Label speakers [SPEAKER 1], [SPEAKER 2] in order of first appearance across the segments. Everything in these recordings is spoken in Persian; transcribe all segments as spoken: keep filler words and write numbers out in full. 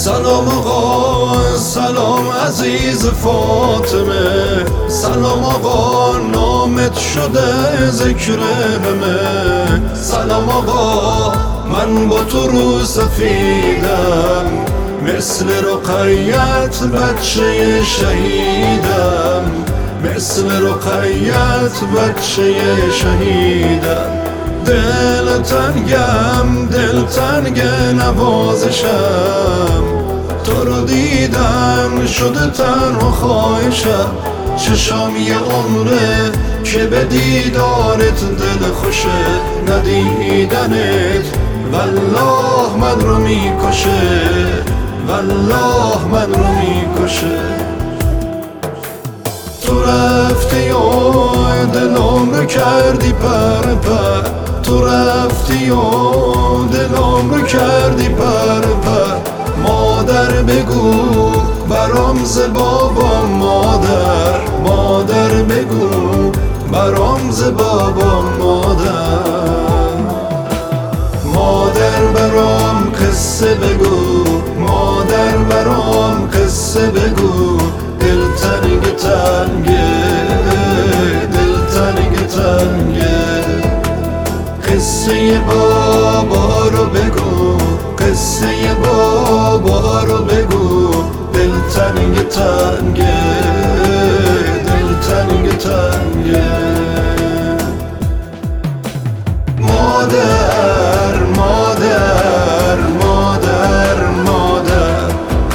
[SPEAKER 1] سلام آقا سلام عزیز فاطمه، سلام آقا نامت شده ذکر همه. سلام آقا من با تو رو سفیدم، مثل رقیت بچه شهیدم، مثل رقیت بچه شهیدم. دل تنگم دل تنگ نوازشم، تو رو دیدم شده تنها خواهشم. چشام یه عمره که به دیدارت دل خوشه، ندیدنت والله من رو میکشه، والله من رو میکشه. تو رفتی و دلم رو کردی پر پر، تو رفتی و دلم رو کردی پر پر. مادر بگو برام ز بابام، مادر مادر بگو برام ز بابام، مادر مادر برام قصه بگو، مادر برام قصه بگو. دل تنگ تنگه دل تنگ تنگه، قصه بابا رو بگو، قصه بابا رو بگو. دل تنگ تنگه دل تنگ تنگه. مادر مادر مادر مادر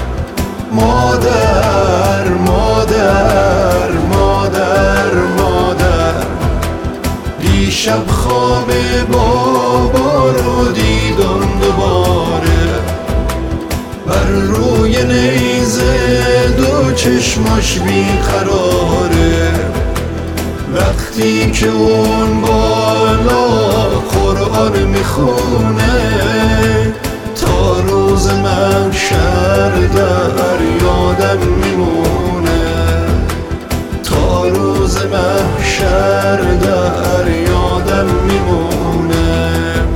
[SPEAKER 1] مادر مادر مادر مادر. دیشب خواب بابا رو دیدم دوباره، بر روی نیزه دو چشماش بیقراره. وقتی که اون بالا قرآن میخونه، تا روز محشر در یادم میمونه، تا روز محشر در یادم میمونه.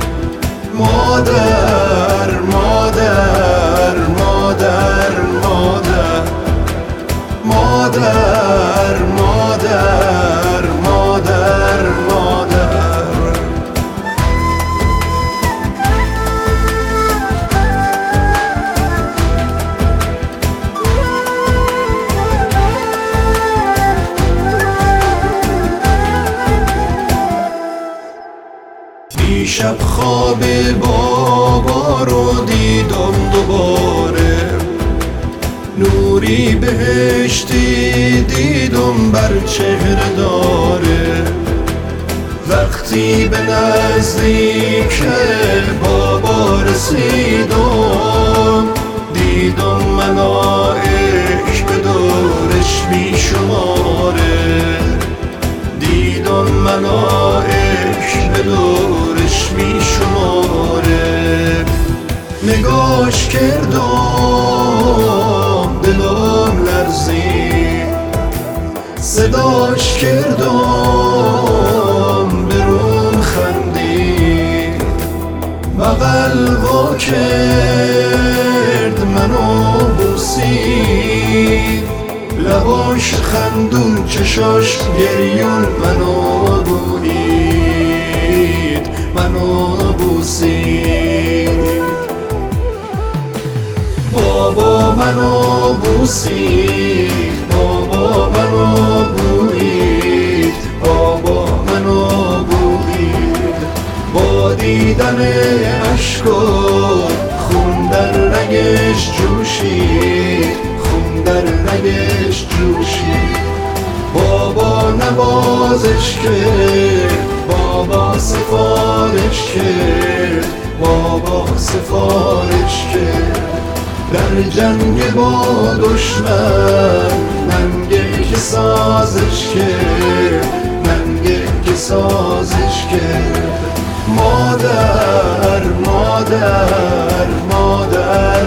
[SPEAKER 1] مادر مادر مادر مادر مادر مادر مادر مادر. دیشب خواب بابا رو دیدم دوباره، نوری بهشتی دیدم بر چهره داره. وقتی به نزدیک بابا رسیدم، دیدم ملائک به دورش بیشماره، دیدم ملائک به دورش بیشماره. نگاش کردم دلم لرزید، صداش کردم برون خندید. بغل وا کرد منو بوسید، لباش خندون چشاش گریون منو بوید، منو بوسید. بابا منو بوسید، بابا منو بوید، بابا منو بوید. با دیدن عشق و خون در رگش جوشید، خون در رگش جوشید. بابا نوازش کرد، بابا سفارش کرد، بابا سفارش کرد. در جنگ با دشمن ننگه که سازش کرد، ننگه که سازش کرد. مادر مادر مادر